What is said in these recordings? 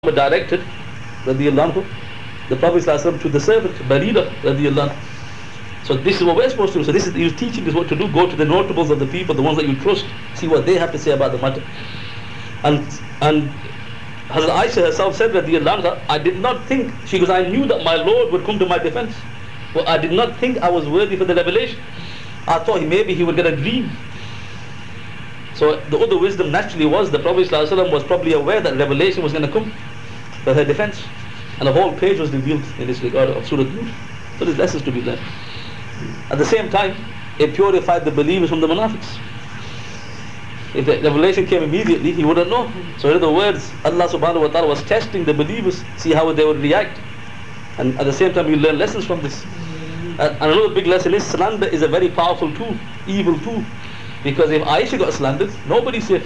directed, radiallahu anhu, the Prophet ﷺ to the servant, Barira, radiallahu anhu. So this is what we're supposed to do. So this is, he was teaching us what to do. Go to the notables of the people, the ones that you trust, see what they have to say about the matter. And Hazrat Aisha herself said, radiallahu anha, I did not think, she goes, I knew that my Lord would come to my defense, but I did not think I was worthy for the revelation. I thought maybe he would get a dream. So the other wisdom naturally was the Prophet ﷺ was probably aware that revelation was going to come for her defense. And the whole page was revealed in this regard of Surah Nur. So there's lessons to be learned. At the same time, it purified the believers from the munafiqs. If the revelation came immediately, he wouldn't know. So in other words, Allah subhanahu wa ta'ala was testing the believers, see how they would react. And at the same time, you learn lessons from this. And another big lesson is slander is a very powerful tool, evil tool. Because if Aisha got slandered, nobody's safe.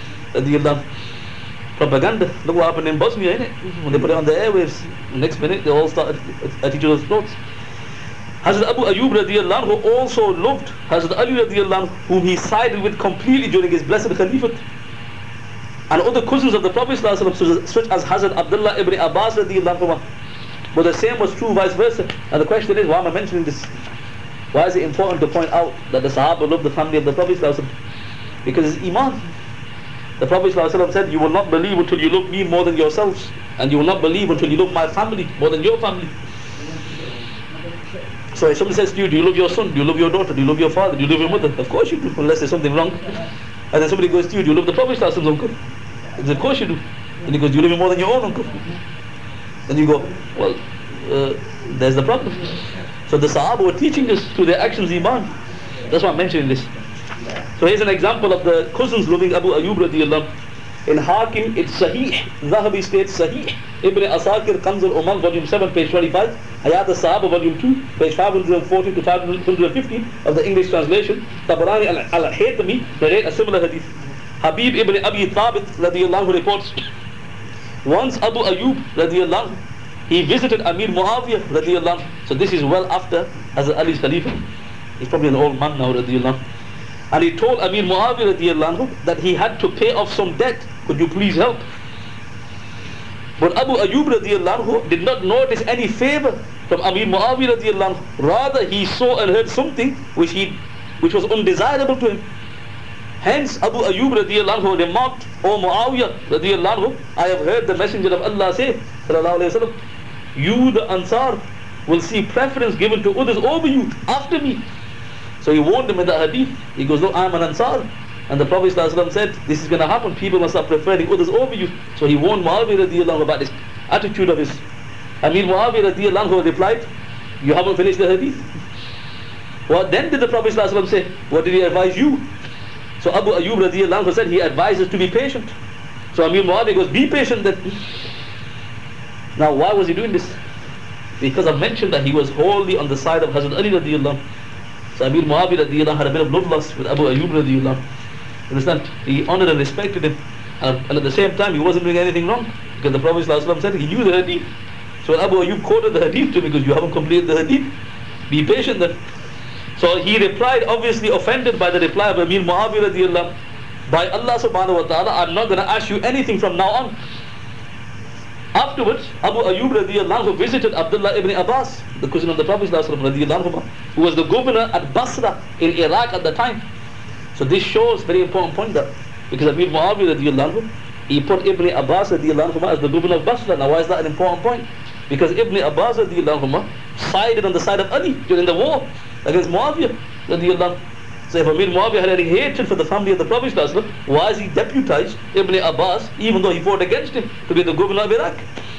Propaganda. Look what happened in Bosnia, innit? When they put it on the airwaves, next minute they all started at each other's throats. Hazrat Abu Ayyub radiallahu anhu also loved Hazrat Ali radiallahu anhu, whom he sided with completely during his blessed Khalifat. And other cousins of the Prophet ﷺ, such as Hazrat Abdullah ibn Abbas radiallahu anhu. But the same was true vice versa. And the question is, why am I mentioning this? Why is it important to point out that the Sahaba loved the family of the Prophet ﷺ? Because it's Iman. The Prophet ﷺ said, you will not believe until you love me more than yourselves. And you will not believe until you love my family more than your family. So if somebody says to you, do you love your son? Do you love your daughter? Do you love your father? Do you love your mother? Of course you do, unless there's something wrong. And then somebody goes to you, do you love the Prophet ﷺ's uncle? He says, of course you do. And he goes, do you love him more than your own uncle? And you go, well, there's the problem. So the Sahaba were teaching us through their actions Iman. That's why I'm mentioning this. So here's an example of the cousins loving Abu Ayyub radiallahu anhu. In Hakim, it's Sahih. Zahabi states Sahih. Ibn Asakir, Kanz al-Umar, volume 7, page 25. Hayat al-Sahaba, volume 2, page 514 to 515 of the English translation. Tabarani al-Haytami narrate a similar hadith. Habib ibn Abi Thabit radiallahu anhu reports, once Abu Ayyub radiallahu anhu, he visited Amir Muawiyah radiallahu anhu. So this is well after Hazrat Ali's Khalifa. He's probably an old man now radiallahu anhu. And he told Amir Muawiyah radiallahu anhu that he had to pay off some debt. Could you please help? But Abu Ayyub radiallahu anhu did not notice any favor from Amir Muawiyah radiallahu anhu. Rather, he saw and heard something which was undesirable to him. Hence, Abu Ayyub radiallahu anhu remarked, O Muawiyah radiallahu anhu, I have heard the Messenger of Allah say, sallallahu alayhi wa sallam, you the Ansar will see preference given to others over you, after me. So he warned him in the hadith. He goes, look, I'm an Ansar. And the Prophet ﷺ said, this is going to happen. People must start preferring others over you. So he warned Muawiyah radiallahu anhu about this attitude of his. Amir Muawiyah radiallahu anhu replied, you haven't finished the hadith. What then did the Prophet ﷺ say? What did he advise you? So Abu Ayyub radiallahu anhu said, he advises to be patient. So Amir Muawiyah goes, be patient then. Now why was he doing this? Because I've mentioned that he was wholly on the side of Hazrat Ali radiallahu anhu. So Amir Muawiyah radiallahu anhu had a bit of love lost with Abu Ayyub radiallahu anhu. Understand? He honored and respected him. And at the same time, he wasn't doing anything wrong. Because the Prophet ﷺ said he knew the hadith. So Abu Ayyub quoted the hadith to him because you haven't completed the hadith. Be patient then. So he replied, obviously offended by the reply of Amir Muawiyah radiallahu anhu. By Allah subhanahu wa ta'ala, I'm not going to ask you anything from now on. Afterwards, Abu Ayyub radiallahu anhu visited Abdullah ibn Abbas, the cousin of the Prophet radiallahu anhu, who was the governor at Basra in Iraq at the time. So this shows very important point that because Amir Muawiyah radiallahu anhu, he put Ibn Abbas radiallahu anhu as the governor of Basra. Now why is that an important point? Because Ibn Abbas radiallahu anhu sided on the side of Ali during the war against Muawiyah radiallahu anhu. So if Amir Muawiyah had any hatred for the family of the Prophet ﷺ, why is he deputized Ibn Abbas even though he fought against him to be the governor of Iraq?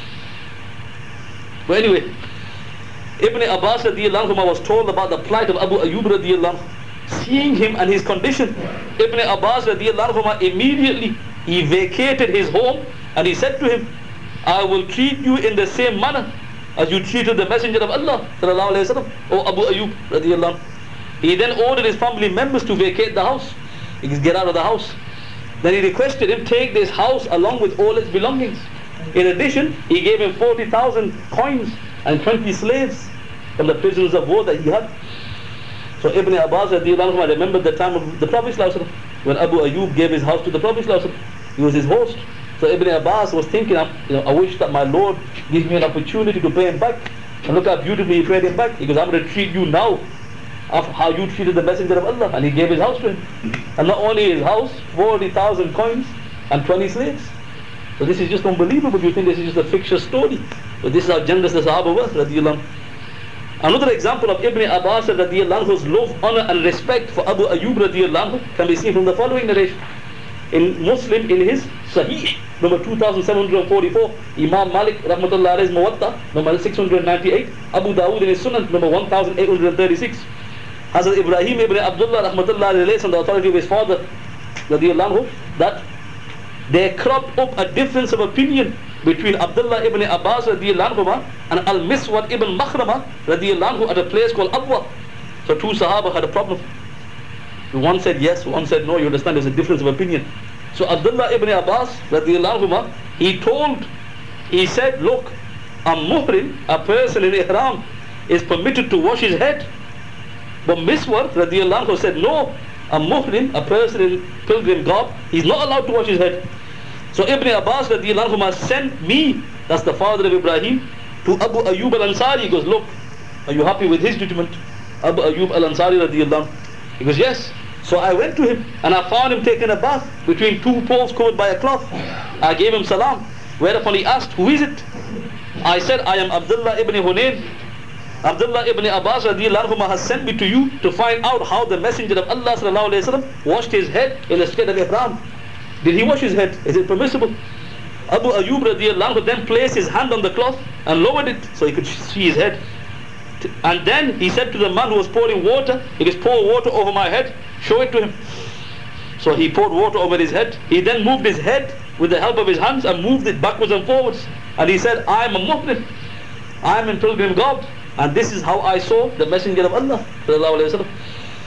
But anyway, Ibn Abbas radiallahu anhu was told about the plight of Abu Ayyub radiallahu anhu. Seeing him and his condition, Ibn Abbas radiallahu anhu immediately he vacated his home and he said to him, I will treat you in the same manner as you treated the Messenger of Allah sallallahu alayhi wa sallam, O Abu Ayyub radiallahu anhu. He then ordered his family members to vacate the house. He says, get out of the house. Then he requested him take this house along with all its belongings. In addition, he gave him 40,000 coins and 20 slaves from the prisoners of war that he had. So Ibn Abbas radiallahu anhu remembered the time of the Prophet ﷺ when Abu Ayyub gave his house to the Prophet ﷺ. He was his host. So So Ibn Abbas was thinking, I wish that my Lord gives me an opportunity to pay him back. And look how beautifully he paid him back. He goes, I'm going to treat you now of how you treated the Messenger of Allah. And he gave his house to him. And not only his house, 40,000 coins and 20 slaves. So this is just unbelievable. You think this is just a fictitious story. But this is how generous the Sahaba were, radiyallahu anhu. Another example of Ibn Abbas radiyallahu anhu's love, honor and respect for Abu Ayyub radiyallahu anhu can be seen from the following narration. In Muslim, in his Sahih, number 2744, Imam Malik rahmatullah alayhi's Muwatta, number 698, Abu Dawood in his Sunan, number 1836. Hazrat Ibrahim ibn Abdullah rahmatullah alayhi on the authority of his father radiyallahu anhu, that there cropped up a difference of opinion between Abdullah ibn Abbas radiyallahu anhu and Al-Miswad ibn Makhrama radiyallahu anhu at a place called Abwa. So two Sahaba had a problem. One said yes, one said no. You understand, there's a difference of opinion. So Abdullah ibn Abbas radiyallahu anhu, he said, look, a muhrim, a person in ihram, is permitted to wash his head. But Miswar radiyallahu anhu said, no, a muhrim, a person in pilgrim garb, he's not allowed to wash his head. So Ibn Abbas radiyallahu anhu sent me, that's the father of Ibrahim, to Abu Ayyub al-Ansari. He goes, look, are you happy with his judgment? Abu Ayyub al-Ansari radiyallahu anhu. He goes, yes. So I went to him and I found him taking a bath between two poles covered by a cloth. I gave him salam, whereupon he asked, who is it? I said, I am Abdullah ibn Hunayn. Abdullah ibn Abbas radiyallahu anhu has sent me to you to find out how the Messenger of Allah sallallahu alayhi wa sallam washed his head in the state of ihram. Did he wash his head? Is it permissible? Abu Ayyub radiyallahu anhu then placed his hand on the cloth and lowered it so he could see his head. And then he said to the man who was pouring water, he goes, pour water over my head, show it to him. So he poured water over his head. He then moved his head with the help of his hands and moved it backwards and forwards. And he said, I am a muhrim, I am in pilgrim garb, and this is how I saw the Messenger of Allah sallallahu alayhi wa sallam.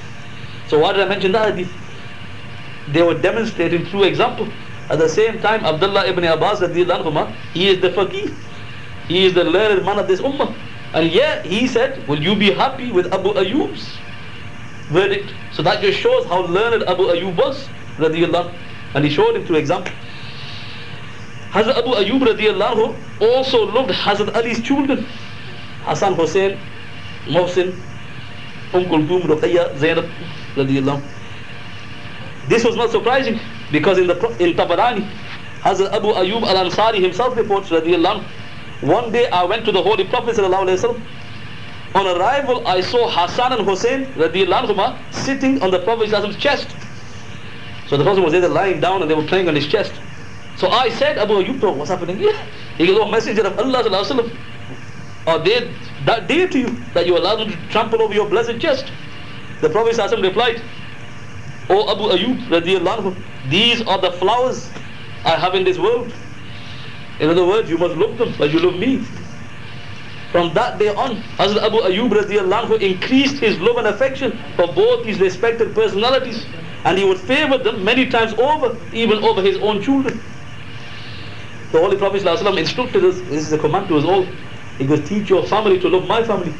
So why did I mention that hadith? They were demonstrating through example. At the same time, Abdullah ibn Abbas radiyallahu anhu, he is the faqih, he is the learned man of this ummah. And yet he said, will you be happy with Abu Ayyub's verdict? So that just shows how learned Abu Ayyub was radiyallahu anhu. And he showed him through example. Hazrat Abu Ayyub radiyallahu anhu also loved Hazrat Ali's children, Hassan, Hussein, Mohsin, Kulthum, Ruqayya, Zainab radiyallahu anhu. This was not surprising because in Tabarani, Hazrat Abu Ayyub al-Ansari himself reports radiyallahu anhu, one day I went to the Holy Prophet sallallahu alayhi wa sallam. On arrival, I saw Hassan and Hussein radiyallahu anhuma sitting on the Prophet's chest. So the Prophet was either lying down and they were playing on his chest. So I said, Abu Ayyub, what's happening here? He goes, oh Messenger of Allah sallallahu alayhi wa sallam, are they that dear to you that you allow them to trample over your blessed chest? The Prophet sallallahu alayhi wa sallam replied, oh Abu Ayyub radiyallahu anhu, these are the flowers I have in this world. In other words, you must love them as you love me. From that day on, Hazrat Abu Ayyub radiyallahu anhu increased his love and affection for both these respected personalities, and he would favor them many times over, even over his own children. The Holy Prophet sallallahu alaihi wasallam instructed us, this is a command to us all, he goes, teach your family to love my family.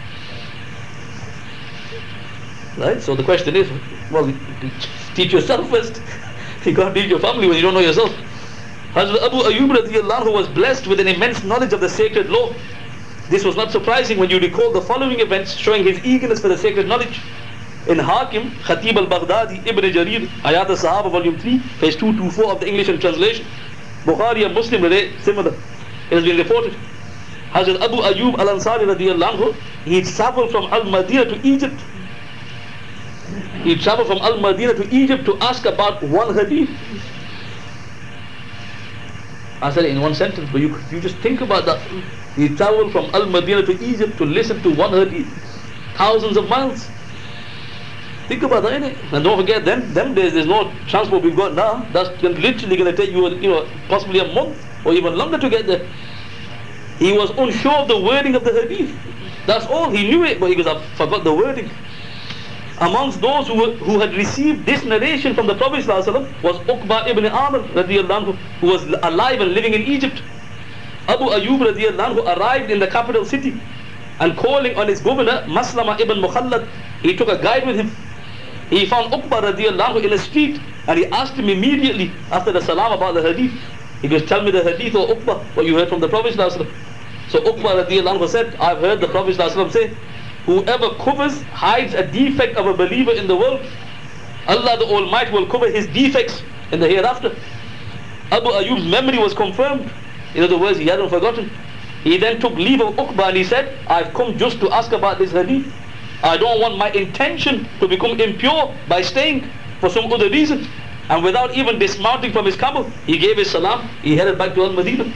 Right? So the question is, well, teach yourself first. You can't teach your family when you don't know yourself. Hazrat Abu Ayyub radiyallahu anhu was blessed with an immense knowledge of the sacred law. This was not surprising when you recall the following events showing his eagerness for the sacred knowledge. In Hakim, Khatib al-Baghdadi, Ibn Jarir, Ayat al-Sahaba, volume 3, page 224 of the English and translation. Bukhari and Muslim relate similar. It has been reported. Hazrat Abu Ayyub al-Ansari radiyallahu anhu, he traveled from Al-Madinah to Egypt. He traveled from Al-Madinah to Egypt to ask about one hadith. I said it in one sentence, but you just think about that. He traveled from Al-Madinah to Egypt to listen to one hadith. Thousands of miles. Think about that, innit? And don't forget, them days, there's no transport we've got now. That's literally going to take you, possibly a month or even longer to get there. He was unsure of the wording of the hadith. That's all. He knew it, but he goes, I forgot the wording. Amongst those who had received this narration from the Prophet ﷺ was Uqba ibn Amr radiyallahu anhu, who was alive and living in Egypt. Abu Ayyub radiyallahu anhu arrived in the capital city, and calling on his governor Maslama ibn Mukhallad, he took a guide with him. He found Uqba radiyallahu anhu in a street, and he asked him immediately after the salam about the hadith. He goes, tell me the hadith or Uqba, what you heard from the Prophet ﷺ. So Uqba radiallahu anhu said, I've heard the Prophet ﷺ say, whoever covers, hides a defect of a believer in the world, Allah the Almighty will cover his defects in the hereafter. Abu Ayyub's memory was confirmed. In other words, he hadn't forgotten. He then took leave of Uqba and he said, I've come just to ask about this hadith. I don't want my intention to become impure by staying for some other reason. And without even dismounting from his camel, he gave his salam, he headed back to Al-Madinah.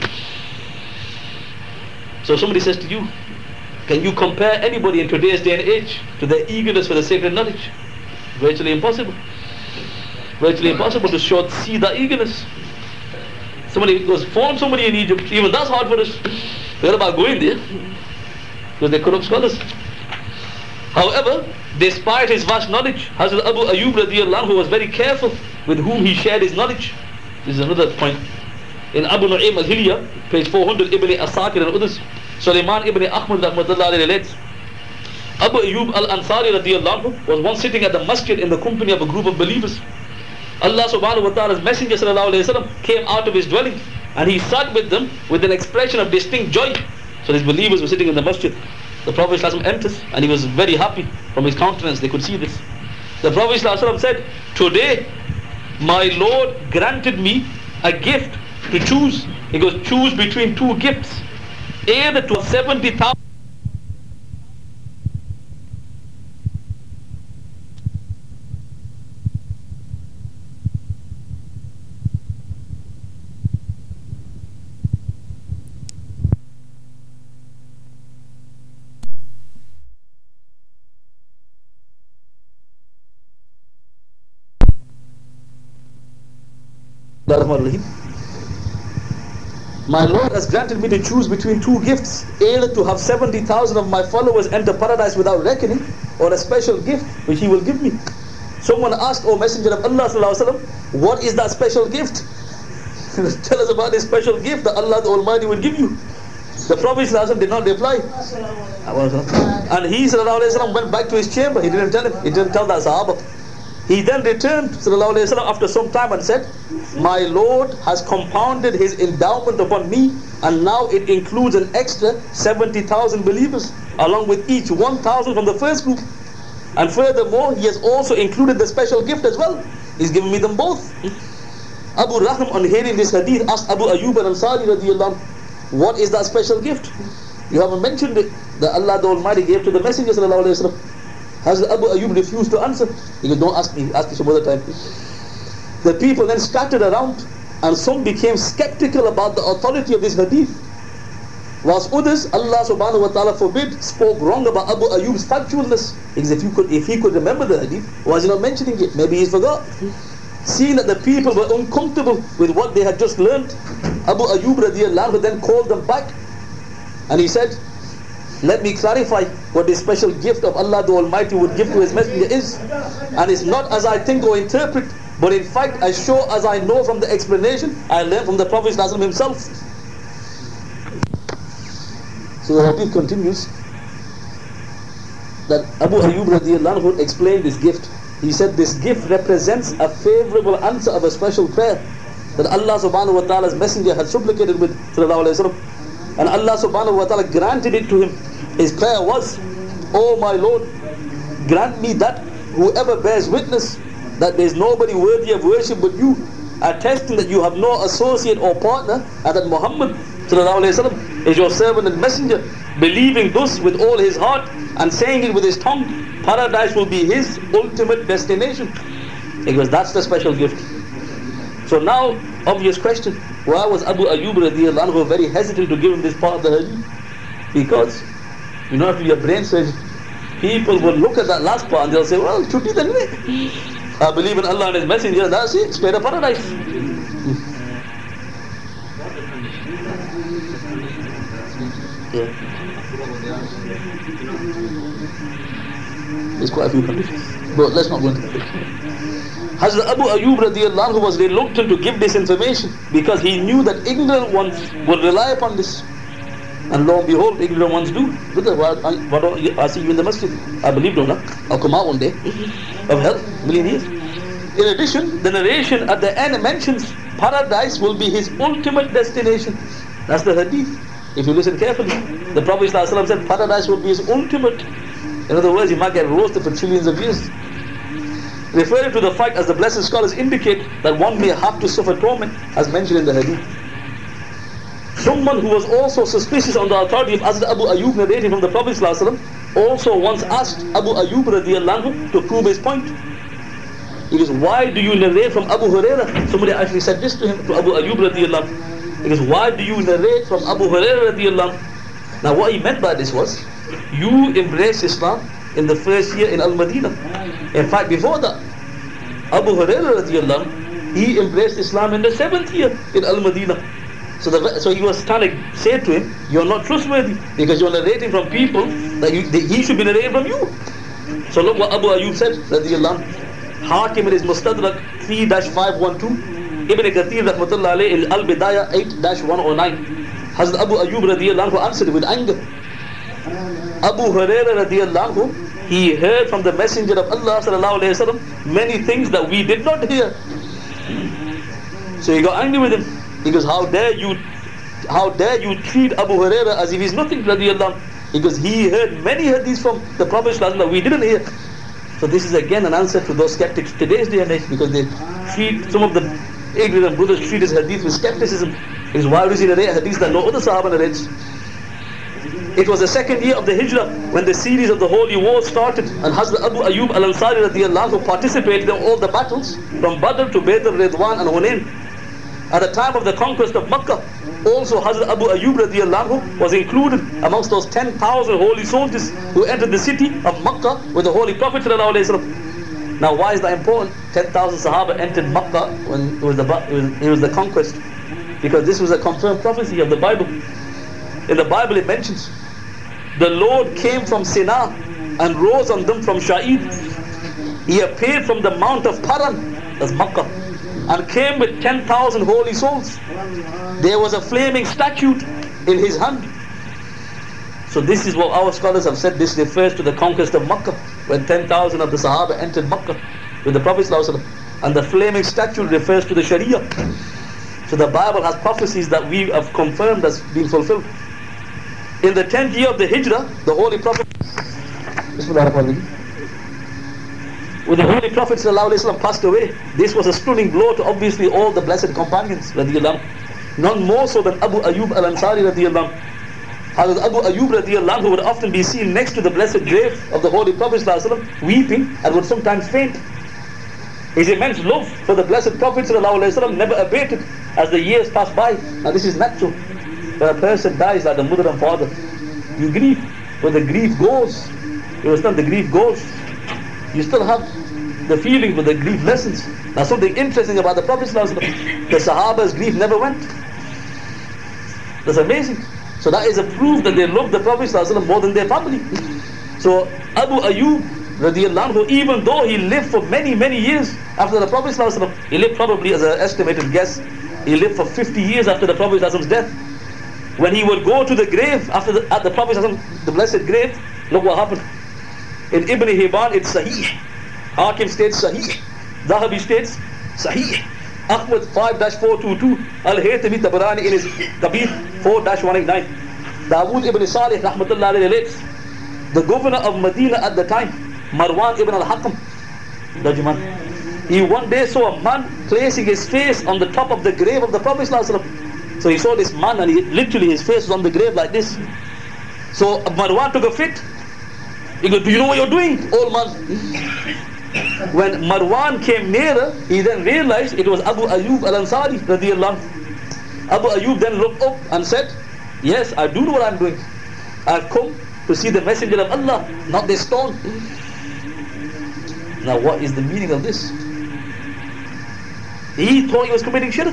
So somebody says to you, can you compare anybody in today's day and age to their eagerness for the sacred knowledge? Virtually impossible. Virtually impossible to see that eagerness. Somebody goes, phone somebody in Egypt, even that's hard for us. Forget about going there, because they're corrupt scholars. However, despite his vast knowledge, Hazrat Abu Ayyub radiallahu anhu was very careful with whom he shared his knowledge. This is another point. In Abu Nu'aym al-Hilya, page 400, Ibn Asakir and others, Sulaiman ibn Ahmad rahmatullah alayhi relates, Abu Ayyub al-Ansari radiallahu anhu was once sitting at the masjid in the company of a group of believers. Allah subhanahu wa ta'ala's messenger sallallahu alayhi wa sallam came out of his dwelling and he sat with them with an expression of distinct joy. So these believers were sitting in the masjid. The Prophet ﷺ enters and he was very happy from his countenance. They could see this. The Prophet ﷺ said, today my Lord granted me a gift to choose. He goes, choose between two gifts. Either to 70,000. My Lord has granted me to choose between two gifts, either to have 70,000 of my followers enter paradise without reckoning, or a special gift which he will give me. Someone asked, O Messenger of Allah sallallahu alaihi wasallam, what is that special gift? Tell us about this special gift that Allah the Almighty will give you. The Prophet sallallahu alaihi wasallam did not reply. And he sallallahu alaihi wasallam went back to his chamber. He didn't tell him. He didn't tell that Sahaba. He then returned sallallahu alaihi wasallam after some time and said, my Lord has compounded his endowment upon me, and now it includes an extra 70,000 believers, along with each 1,000 from the first group. And furthermore, he has also included the special gift as well. He's given me them both. Abu Rahim, on hearing this hadith, asked Abu Ayyub al-Ansari radiallahu anhu, what is that special gift? You haven't mentioned it, that Allah the Almighty gave to the Messenger sallallahu alaihi wasallam. Hazrat Abu Ayyub refused to answer. He goes, don't ask me, ask me some other time. The people then scattered around, and some became skeptical about the authority of this hadith, whilst others, Allah subhanahu wa ta'ala forbid, spoke wrong about Abu Ayyub's factualness. Because if he could remember the hadith, why is he not mentioning it? Maybe he forgot. Seeing that the people were uncomfortable with what they had just learned, Abu Ayyub radiallahu anhu then called them back, and he said, let me clarify what this special gift of Allah the Almighty would give to his messenger is. And it's not as I think or interpret, but in fact as sure as I know from the explanation I learned from the Prophet ﷺ himself. So the hadith continues that Abu Ayyub radiallahu anhu explained this gift. He said this gift represents a favorable answer of a special prayer that Allah subhanahu wa ta'ala's messenger had supplicated with sallallahu alayhi wa sallam. And Allah subhanahu wa ta'ala granted it to him. His prayer was, O my Lord, grant me that whoever bears witness that there is nobody worthy of worship but you, attesting that you have no associate or partner, and that Muhammad sallallahu alayhi wa sallam is your servant and messenger, believing thus with all his heart and saying it with his tongue, paradise will be his ultimate destination. Because that's the special gift. So now, obvious question, why was Abu Ayyub radiallahu anhu very hesitant to give him this part of the hadith? Because, you know, after your brain surgery, people will look at that last part and they'll say, well, chutti then I believe in Allah and His Messenger, that's it, straight to paradise. Yeah. There's quite a few conditions, but let's not go into that. Hazrat Abu Ayyub radiallahu anhu was reluctant to give this information because he knew that ignorant ones would rely upon this. And lo and behold, ignorant ones do. Brother, why don't I see you in the masjid? I believe, don't I? I'll come out one day of hell, million years. In addition, the narration at the end mentions paradise will be his ultimate destination. That's the hadith. If you listen carefully, the Prophet ﷺ said paradise will be his ultimate. In other words, he might get roasted for trillions of years. Referring to the fact, as the blessed scholars indicate, that one may have to suffer torment, as mentioned in the hadith. Someone who was also suspicious on the authority of Hazrat Abu Ayyub narrating from the Prophet ﷺ also once asked Abu Ayyub radiallahu anhu to prove his point. He goes, why do you narrate from Abu Hurairah? Somebody actually said this to him, to Abu Ayyub radiallahu anhu. He goes, why do you narrate from Abu Hurairah radiallahu anhu? Now what he meant by this was, you embraced Islam in the first year in Al-Madinah. In fact, before that, Abu Hurairah radiallahu anhu, he embraced Islam in the 7th year in Al-Madinah. So he was trying to say to him, you're not trustworthy because you're narrating from people that he should be narrating from you. So look what Abu Ayyub said, radiallahu anhu. Hakim in his Mustadrak 3-512, Ibn Kathir rahmatullah alayhi in Al-Bidayah 8-109. Hazrat Abu Ayyub radiallahu anhu answered with anger. Abu Hurairah radiallahu anhu, he heard from the Messenger of Allah sallallahu alayhi wa sallam many things that we did not hear. So he got angry with him. He goes, how dare you treat Abu Hurairah as if he's nothing, radiallahu anhu. He goes, he heard many hadiths from the Prophet that we didn't hear. So this is again an answer to those skeptics today's day and age, because they treat, some of the ignorant brothers treat his hadith with skepticism. Is why does he narrate hadiths that no other Sahaba narrates? It was the 2nd year of the Hijrah when the series of the Holy War started, and Hazrat Abu Ayyub al-Ansari radiallahu anhu participated in all the battles from Badr to Badr, Ridwan and Hunayn. At the time of the conquest of Makkah, also Hazrat Abu Ayyub radiallahu anhu was included amongst those 10,000 holy soldiers who entered the city of Makkah with the Holy Prophet sallallahu alayhi wa sallam. Now why is that important? 10,000 Sahaba entered Makkah when it was the conquest, because this was a confirmed prophecy of the Bible. In the Bible it mentions, the Lord came from Sinai and rose on them from Sha'id. He appeared from the mount of Paran, that's Makkah, and came with 10,000 holy souls. There was a flaming statute in his hand. So this is what our scholars have said. This refers to the conquest of Makkah, when 10,000 of the Sahaba entered Makkah with the Prophet ﷺ. And the flaming statute refers to the Sharia. So the Bible has prophecies that we have confirmed as being fulfilled. In the 10th year of the Hijrah, the Holy Prophet when the Holy Prophet ﷺ passed away, this was a stunning blow to obviously all the blessed companions radiallahu anhu. None more so than Abu Ayyub al-Ansari radiallahu anhu. Hazrat Abu Ayyub radiallahu anhu would often be seen next to the blessed grave of the Holy Prophet ﷺ, weeping, and would sometimes faint. His immense love for the blessed Prophet ﷺ never abated as the years passed by. Now this is natural. When a person dies like the mother and father, you grieve. When the grief goes, you understand, the grief goes, you still have the feeling for the grief lessons. Now something interesting about the Prophet ﷺ, the Sahaba's grief never went. That's amazing. So that is a proof that they loved the Prophet ﷺ more than their family. So Abu Ayyub radiallahu anhu, even though he lived for many years after the Prophet ﷺ, he lived probably, as an estimated guess, he lived for 50 years after the Prophet ﷺ's death. When he would go to the grave at the Prophet ﷺ, the blessed grave, look what happened. In Ibn Hibban it's Sahih, Hakim states Sahih, Zahabi states Sahih, Ahmad 5-422, Al-Haythami Tabarani in his Kabir 4-189. Dawood ibn Salih rahmatullah alayhi relates, the governor of Medina at the time, Marwan ibn al-Hakam, he one day saw a man placing his face on the top of the grave of the Prophet ﷺ. So he saw this man, and literally his face was on the grave like this. So Marwan took a fit. He goes, do you know what you're doing, old man? When Marwan came nearer, he then realized it was Abu Ayyub al-Ansari radiallahu anhu. Abu Ayyub then looked up and said, yes, I do know what I'm doing. I've come to see the Messenger of Allah, not this stone. Now what is the meaning of this? He thought he was committing shirk.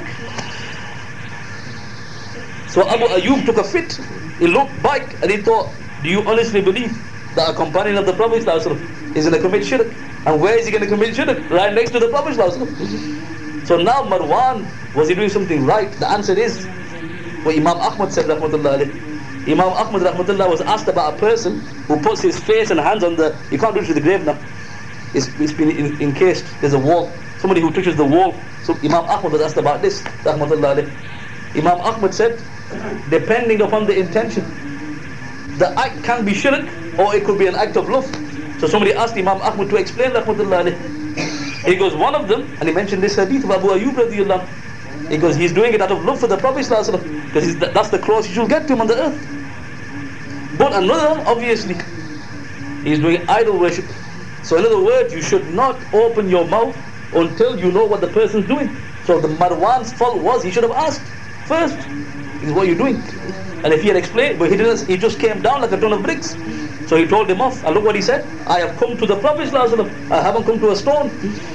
So Abu Ayyub took a fit. He looked back and he thought, do you honestly believe that a companion of the Prophet ﷺ is going to commit shirk? And where is he going to commit shirk? Right next to the Prophet ﷺ. So now Marwan, was he doing something right? The answer is what Imam Ahmad said rahmatullah alayhi. Imam Ahmad rahmatullah was asked about a person who puts his face and hands on the, you can't reach to the grave now, it's been encased, there's a wall. Somebody who touches the wall, So Imam Ahmad was asked about this, rahmatullah alayh. Imam Ahmad said, depending upon the intention, the act can be shirk or it could be an act of love. So somebody asked Imam Ahmad to explain, rahmatullah alayh. He goes, one of them, and he mentioned this hadith of Abu Ayyub radiyallahu anhu. He goes, he's doing it out of love for the Prophet sallallahu alaihi wasallam, because that's the closest you'll get to him on the earth. But another, obviously, he's doing idol worship. So in other words, you should not open your mouth until you know what the person's doing. So the Marwan's fault was, he should have asked first, is what you're doing. And if he had explained, but he didn't, he just came down like a ton of bricks. So he told him off, and look what he said, I have come to the Prophet sallallahu alaihi wasallam, I haven't come to a stone.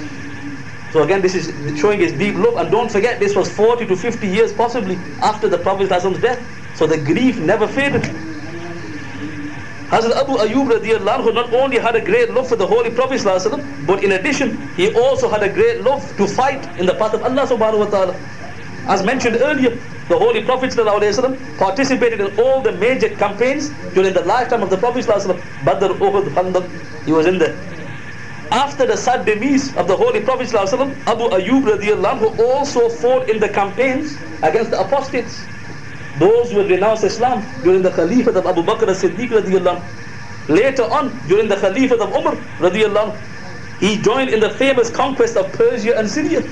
So again, this is showing his deep love. And don't forget, this was 40 to 50 years possibly after the Prophet sallallahu alaihi wasallam's death. So the grief never faded. Hazrat Abu Ayyub radiyallahu anhu not only had a great love for the Holy Prophet sallallahu alaihi wasallam, but in addition, he also had a great love to fight in the path of Allah subhanahu wa ta'ala. As mentioned earlier, the Holy Prophet sallallahu alaihi wasallam participated in all the major campaigns during the lifetime of the Prophet sallallahu alaihi wasallam. Badr, Uhud, Khandaq, he was in there. After the sad demise of the Holy Prophet sallallahu alaihi wasallam, Abu Ayyub radiyallahu anhu also fought in the campaigns against the apostates, those who had renounced Islam during the Khalifath of Abu Bakr as-Siddiq radiyallahu anhu. Later on, during the Khalifath of Umar radiyallahu anhu, he joined in the famous conquest of Persia and Syria.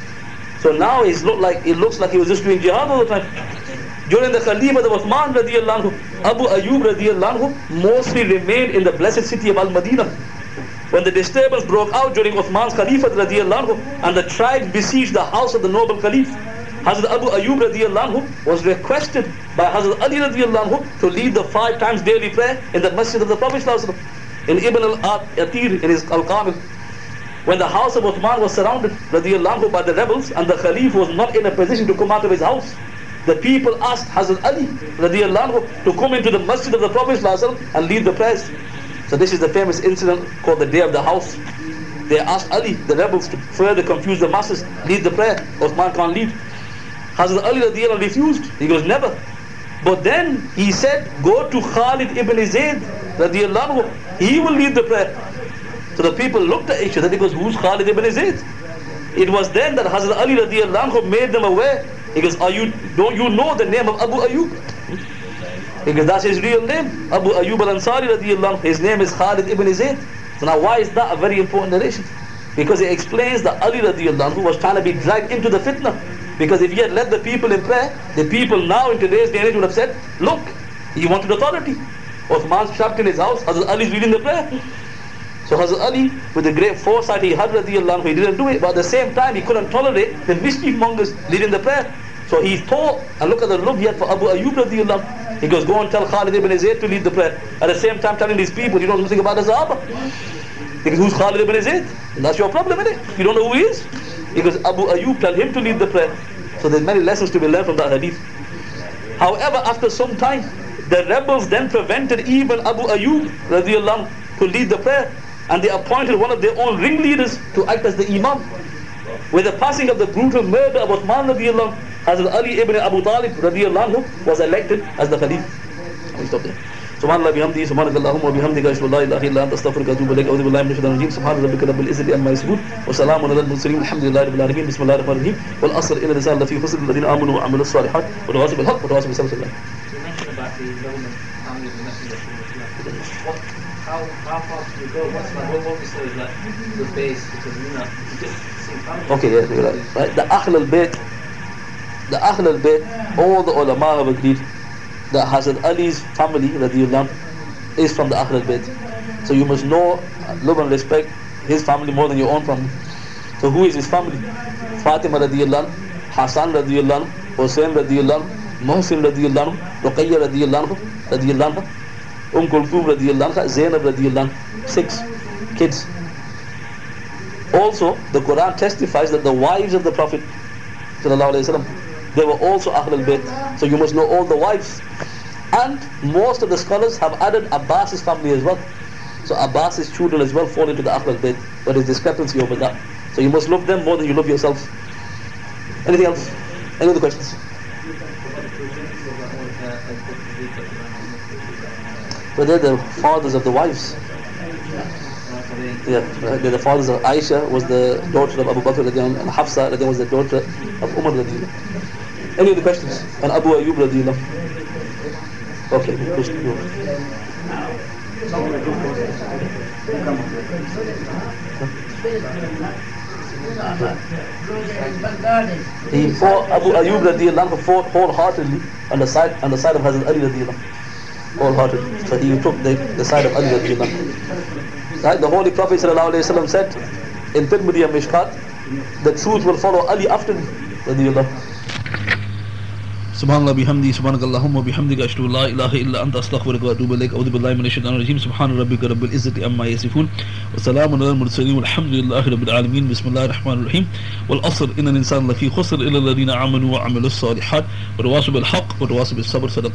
So now it looks like he was just doing jihad all the time. During the Khalifath of Uthman radiyallahu anhu, Abu Ayyub radiyallahu anhu mostly remained in the blessed city of Al-Madinah. When the disturbance broke out during Uthman's Khalifath radiyallahu anhu, and the tribes besieged the house of the noble Khalif, Hazrat Abu Ayyub radiyallahu anhu was requested by Hazrat Ali radiyallahu anhu to lead the 5 times daily prayer in the masjid of the Prophet sallallahu alaihi wasallam. In Ibn al-Athir, in his Al-Kamil, when the house of Uthman was surrounded radiyallahu anhu by the rebels and the Khalif was not in a position to come out of his house, the people asked Hazrat Ali radiyallahu anhu to come into the masjid of the Prophet sallallahu alaihi wasallam and lead the prayers. So this is the famous incident called the Day of the House. They asked Ali, the rebels, to further confuse the masses, lead the prayer. Uthman can't lead. Hazrat Ali radiyallahu anhu refused. He goes, never. But then he said, go to Khalid ibn Zayd radiyallahu anhu. He will lead the prayer. So the people looked at each other. He goes, who's Khalid ibn Zayd? It was then that Hazrat Ali radiyallahu anhu made them aware. He goes, don't you know the name of Abu Ayyub? Because that's his real name, Abu Ayyub al-Ansari radiyallahu anhu. His name is Khalid ibn Zayd. So now why is that a very important narration? Because it explains that Ali radiyallahu anhu was trying to be dragged into the fitna. Because if he had led the people in prayer, the people now in today's day and age would have said, look, he wanted authority. Uthman's trapped in his house, Hazrat Ali is leading the prayer. So Hazrat Ali, with the great foresight he had radiyallahu anhu, he didn't do it. But at the same time, he couldn't tolerate the mischief mongers leading the prayer. So he thought, and look at the love he had for Abu Ayyub radiyallahu anhu. He goes, go and tell Khalid ibn Zayd to lead the prayer. At the same time telling these people, you don't know nothing about the Sahaba. Because who's Khalid ibn Zayd? And that's your problem, isn't it? You don't know who he is. He goes, Abu Ayyub, tell him to lead the prayer. So there's many lessons to be learned from that hadith. However, after some time, the rebels then prevented even Abu Ayyub radiyallahu anhu to lead the prayer. And they appointed one of their own ringleaders to act as the imam. With the passing of the brutal murder of Uthman radiyallahu anhu, Hazrat Ali ibn Abu Talib radiyallahu anhu was elected as the Khalif. Let me stop there. Subhanallah bihamdihi, subhanakallahumma wa bihamdika, ashhadu an la ilaha illa anta, astaghfiruka wa atubu ilayk. A'udhu billahi minash shaitanir rajim. Subhana rabbika rabbil izzati amma yasifun. Wa salamun alal mursalin. Alhamdulillahi rabbil alamin. Bismillahir rahmanir rahim. Wal asr inna al-insana lafi khusr illa alladhina amanu wa amilus salihat wa tawassaw bil haqq wa tawassaw bis sabr. You mentioned about the government family of the Messenger of Allah. How far do you go? What we say is like the base, because you just see family. Okay, yes, you're right. The Ahl al-Bayt, all the ulama have agreed that Hazrat Ali's family radiyallahu anhu is from the Ahl al-Bayt. So you must know, love and respect his family more than your own family. So who is his family? Fatima radiyallahu anhu, Hassan radiyallahu anhu, Hussein radiyallahu anhu, Muhsin radiyallahu anhu, Ruqayya radiyallahu anhu, Kulthum radiyallahu anha, Zainab radiyallahu anha. 6 kids. Also, the Quran testifies that the wives of the Prophet sallallahu alaihi wasallam, they were also Ahl al-Bayt. So you must know all the wives. And most of the scholars have added Abbas's family as well. So Abbas's children as well fall into the Ahl al-Bayt. But there's discrepancy over that. So you must love them more than you love yourselves. Anything else? Any other questions? But they're the fathers of the wives. Yeah, the fathers of Aisha was the daughter of Abu Bakr radiallahu anhu, and Hafsa radiallahu anhu was the daughter of Umar radiallahu anhu. Any other questions? And Abu Ayyub radiallahu anhu. Okay, he fought, Abu Ayyub radiallahu anhu fought wholeheartedly on the side of Hazrat Ali radiallahu anhu. Wholeheartedly. So he took the side of Ali radiallahu anhu. Right? The Holy Prophet sallallahu alayhi wa sallam said in Tirmidhi and Mishkat, the truth will follow Ali after me radiallahu anhu. Subhanallah bihamdi, subhanakallahumma bihamdika ashhadu an la ilaha illa anta astaghfiruka wa atubu ilayk. A'udhu billahi minash shaitanir rajim. Subhana rabbika rabbil izzati amma yasifun. Wa salamun alal mursalin walhamdulillahi rabbil alamin. Bismillahir rahmanir rahim. Wal asr innal insana lafi khusr illa alladhina amanu wa amilus salihat wa tawasaw bil haqq wa tawasaw bis sabr.